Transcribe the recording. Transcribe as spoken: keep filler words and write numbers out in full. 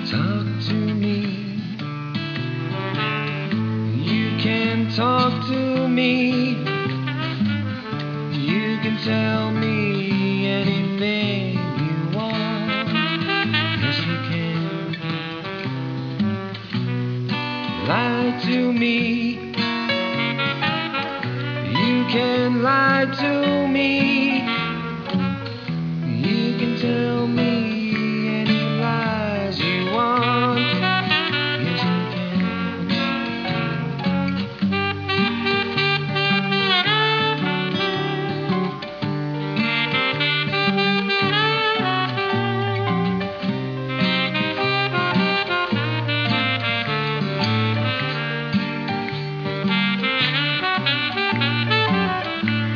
Talk to me. You can talk to me. You can tell me anything you want. Yes, you can. Lie to me. You can lie to me.